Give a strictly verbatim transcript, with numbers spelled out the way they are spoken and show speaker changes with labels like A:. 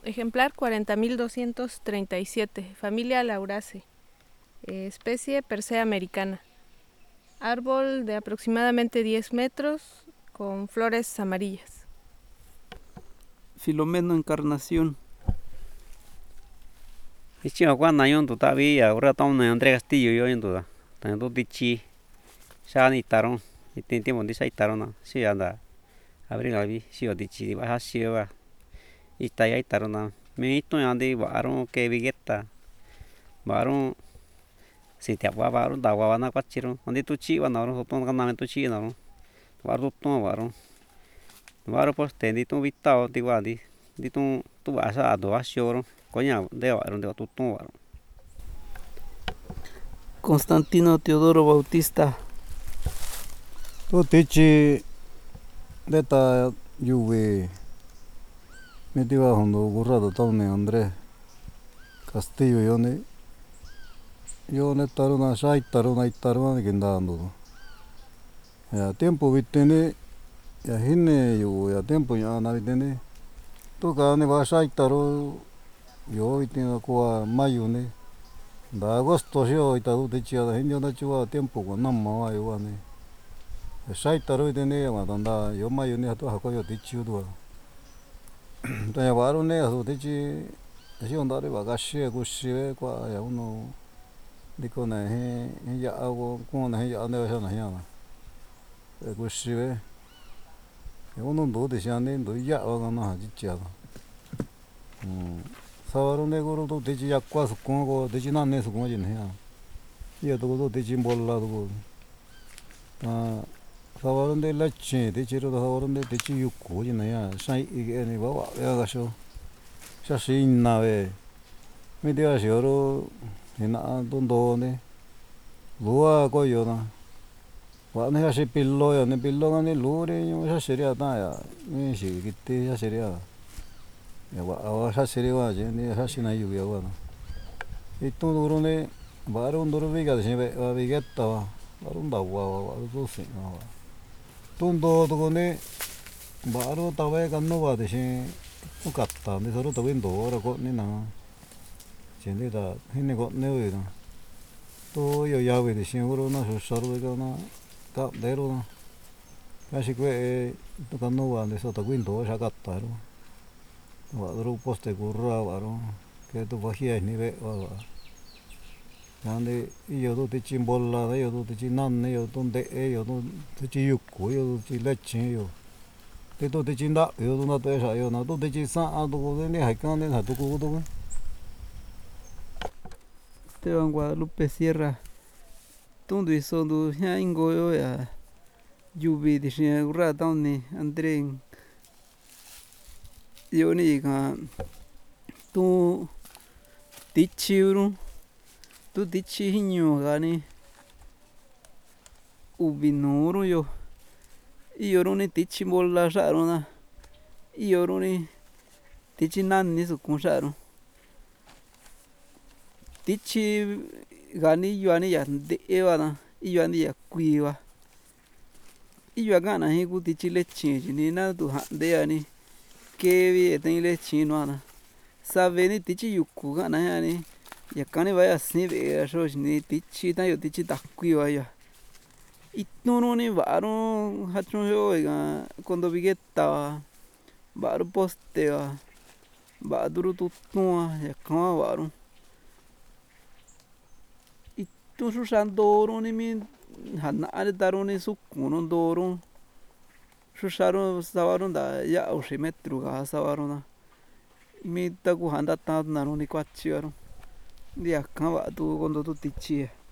A: Ejemplar cuarenta mil doscientos treinta y siete, familia Lauraceae, eh, especie Persea americana. Árbol de aproximadamente diez metros, con flores amarillas.
B: Filomeno Encarnación. Ichi wa na yon tu ta vi ya ora tom na André Castillo yo yon tu da. Ta tu ti chi. Sha ni taron. Itin ti mon di sai taron na. Si anda. Abril la vi si o ti chi di ba ha si wa. Ita ya taron na. Me ito andi baron ke vigeta. Baron si te wa baron da wa na kwachiro. Andi tu chi wa na ron ton kan na me tu chi na ron. Baron ton baron. Baron poste di tu vitao ti wa di. Di tu tu ba sa do a shoro. Coña de baron de tu ton baron. Constantino Teodoro Bautista.
C: Tu tichi deta yuve metiba hondo burrado tone André Castillo yone yone taruna shai taruna itaruna ginda ando ya tiempo vitene ya hine yo ya tiempo ya na vitene tu ka ne ba shai taro yo vitene ko mayo ne da agosto yo itaru tichi ya hinyo na chua tiempo ko namma wa yo ne shai taro vitene ma tanda yo mayo ne to hako yo tichi do ta ya baro ne so tichi si ondare ba gashi ko shive kwa ya uno diko na he ya ago ko na ya ne ya na ya na ko shive ya uno do de ya ne do ya wa na jichi ya um sawaro ne goro to tichi ya kwa su ko go tichi na ne su ko ji ne ya ya to go tichi bolla do ah sawaro ne la che tichi ro sawaro ne tichi yu ko ji ne ya sai e ne ba wa ya ga sho sha shi na ve mi dia shoro ina don do ne lua ko yo na wa ne shi pillo ya ne pillo ne lure yo sha seria ta ya ni shi kitte ya seria ya wa wa sha seria wa je ne sha shi na yu ya wa na itu duro ne baro ndoro vi ga se va vi getta wa baro nda wa wa do se na wa tondo to ne baro ta ve ga no wa de shi u katta ne soro to vindo ora ko ne na chende da hine ko ne we na to yo ya we de shi oro na so saro ga na ka dero na ka shi que to ka no wa ne so to vindo sha katta ro wa ro poste kurra wa ro ke to va hi ni ve wa wa ande io do te cimbolla io do te nanne io do de io do te yuko io do te leche io te do te cinda io do na te sa io na do te sa a do ne hai kan ne ha do ko do
B: Esteban Guadalupe Sierra. Tundu iso du ya ingo yo ya yubi di shi gura tawni André yo ni ka tu tichi uru tu tichi hinyo ga ni ubi nuru yo iyo ru ni tichi bolla sha ru na iyo ru ni tichi nanni su kun sha ru tichi ga ni yo ni ya de wa na iyo ni ya kui wa iyo ga na hi ku tichi leche ni na tu ha de ya ni ke vi te leche no na sabe ni tichi yuku ga na ya ni ya ka ni va ya si ve sho ni tichi ta yo tichi ta kui wa ya itu no ni va ro ha chon yo ga kondo vigeta wa va ro poste wa va duru tu tu wa ya ka va ro itu shu shan do ro ni mi ha na re ta ro ni su ku no do ro shu sha ro sa va ro da ya o shi metro ga sa va ro na mi ta ku ha nda ta na ro ni kwa chi wa ro dia ka va tu kondo tu tichi